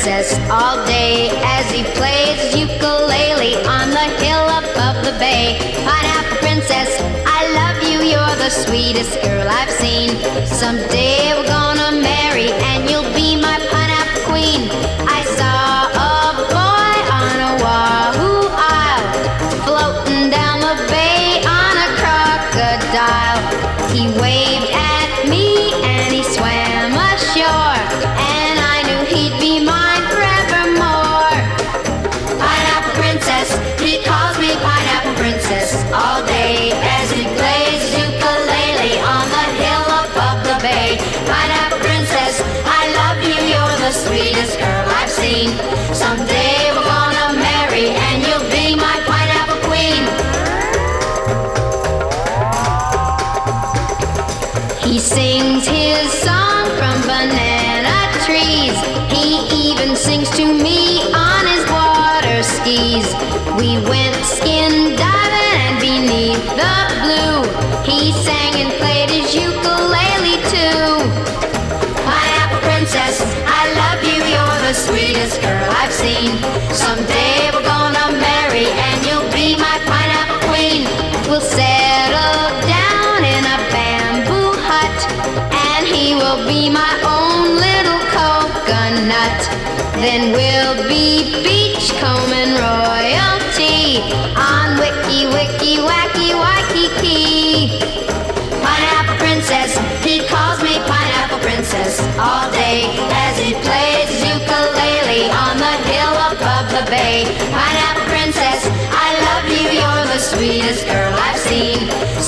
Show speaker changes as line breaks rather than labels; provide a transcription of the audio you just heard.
princess all day as he plays ukulele on the hill above the bay. Pineapple princess, I love you, you're the sweetest girl I've seen. Someday we're gonna marry and you'll be my pineapple queen. I saw a boy on a wahoo isle, floating down the bay on a crocodile. He waved at me and he swam ashore, and I knew he'd be mine forevermore. Pineapple princess, he calls me pineapple princess all day as he plays ukulele on the hill above the bay. Pineapple princess, I love you, you're the sweetest girl I've seen. Someday we're gonna marry and you'll be my pineapple queen. He sings his song from banana trees. He even sings to me on his water skis. We went skin diving and beneath the blue, he sang and played his ukulele too. Pineapple princess, I love you, you're the sweetest girl I've seen. Someday we're gonna marry and you'll be my pineapple queen. We'll settle down in a bamboo hut, and he will be my own little coconut. Then we'll be beachcombing royalty on Wiki Wiki Wacky Waikiki. Pineapple princess, he calls me pineapple princess all day as he plays ukulele on the hill above the bay. Pineapple princess, I love you, you're the sweetest girl I've seen.